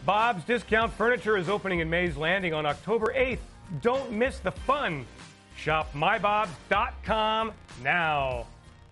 Bob's Discount Furniture is opening in Mays Landing on October 8th. Don't miss the fun. Shop mybobs.com now.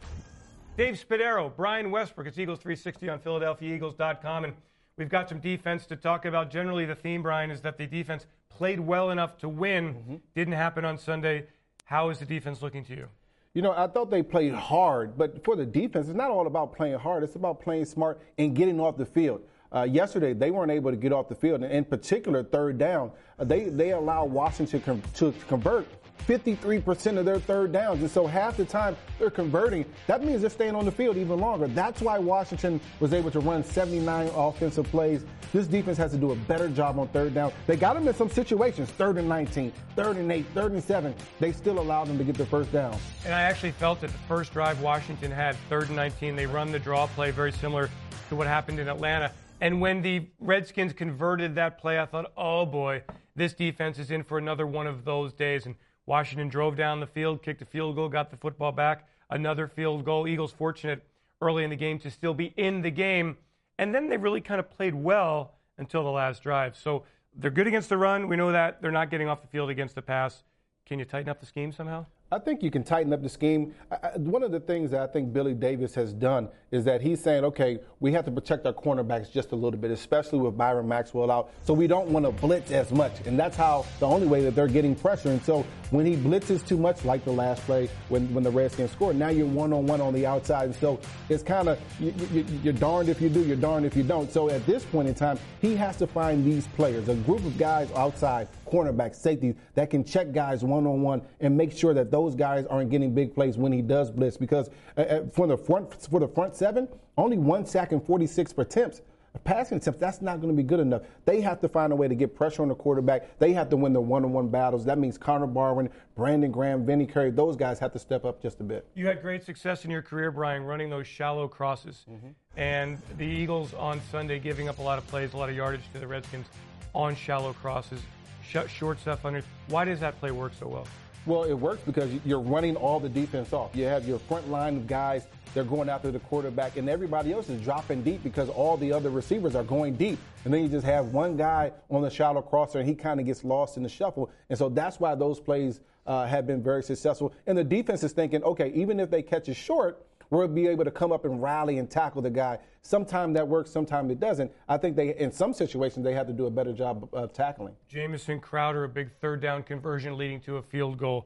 Dave Spadaro, Brian Westbrook. It's Eagles 360 on PhiladelphiaEagles.com. And we've got some defense to talk about. Generally, the theme, Brian, is that the defense played well enough to win. Didn't happen on Sunday. How is the defense looking to you? You know, I thought they played hard, but for the defense, it's not all about playing hard. It's about playing smart and getting off the field. Yesterday, they weren't able to get off the field, and in particular, third down. They allowed Washington to convert 53% of their third downs, and so half the time they're converting. That means they're staying on the field even longer. That's why Washington was able to run 79 offensive plays. This defense has to do a better job on third down. They got them in some situations, 3rd and 19, 3rd and 8, 3rd and 7. They still allowed them to get the first down. And I actually felt that the first drive Washington had, 3rd and 19, they run the draw play very similar to what happened in Atlanta. And when the Redskins converted that play, I thought, oh boy, this defense is in for another one of those days. And Washington drove down the field, kicked a field goal, got the football back, another field goal. Eagles fortunate early in the game to still be in the game. And then they really kind of played well until the last drive. So they're good against the run. We know that. They're not getting off the field against the pass. Can you tighten up the scheme somehow? I think you can tighten up the scheme. One of the things that I think Billy Davis has done is that he's saying, okay, we have to protect our cornerbacks just a little bit, especially with Byron Maxwell out. So we don't want to blitz as much. And that's how the only way that they're getting pressure. And so when he blitzes too much, like the last play when the Redskins scored, now you're one-on-one on the outside. And so it's kind of, you're darned if you do, you're darned if you don't. So at this point in time, he has to find these players, a group of guys outside, cornerbacks, safeties, that can check guys one-on-one and make sure that those guys aren't getting big plays when he does blitz. Because for the front seven, only 1 sack and 46 attempts. Passing attempts, that's not going to be good enough. They have to find a way to get pressure on the quarterback. They have to win the one-on-one battles. That means Connor Barwin, Brandon Graham, Vinny Curry. Those guys have to step up just a bit. You had great success in your career, Brian, running those shallow crosses. And the Eagles on Sunday giving up a lot of plays, a lot of yardage to the Redskins on shallow crosses, short stuff under. Why does that play work so well? Well, it works because you're running all the defense off. You have your front line of guys, they're going after the quarterback, and everybody else is dropping deep because all the other receivers are going deep. And then you just have one guy on the shallow crosser, and he kind of gets lost in the shuffle. And so that's why those plays have been very successful. And the defense is thinking, okay, even if they catch it short, we'll be able to come up and rally and tackle the guy. Sometimes that works, sometimes it doesn't. I think in some situations, they have to do a better job of tackling. Jamison Crowder, a big third down conversion leading to a field goal.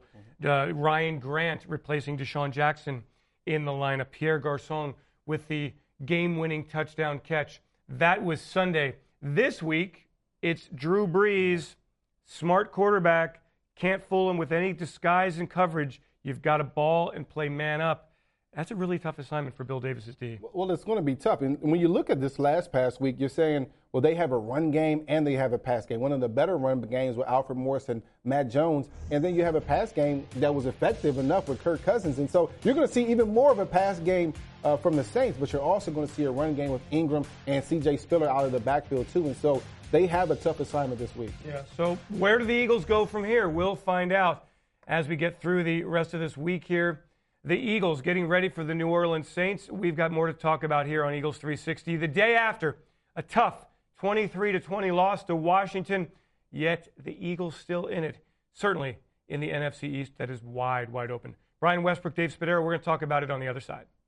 Ryan Grant replacing Deshaun Jackson in the lineup. Pierre Garçon with the game-winning touchdown catch. That was Sunday. This week, it's Drew Brees, smart quarterback, can't fool him with any disguise and coverage. You've got to ball and play man up. That's a really tough assignment for Bill Davis's D. Well, it's going to be tough. And when you look at this past week, you're saying, well, they have a run game and they have a pass game. One of the better run games with Alfred Morris and Matt Jones. And then you have a pass game that was effective enough with Kirk Cousins. And so you're going to see even more of a pass game from the Saints, but you're also going to see a run game with Ingram and C.J. Spiller out of the backfield, too. And so they have a tough assignment this week. Yeah, so where do the Eagles go from here? We'll find out as we get through the rest of this week here. The Eagles getting ready for the New Orleans Saints. We've got more to talk about here on Eagles 360. The day after, a tough 23-20 loss to Washington, yet the Eagles still in it. Certainly in the NFC East that is wide, wide open. Brian Westbrook, Dave Spadaro, we're going to talk about it on the other side.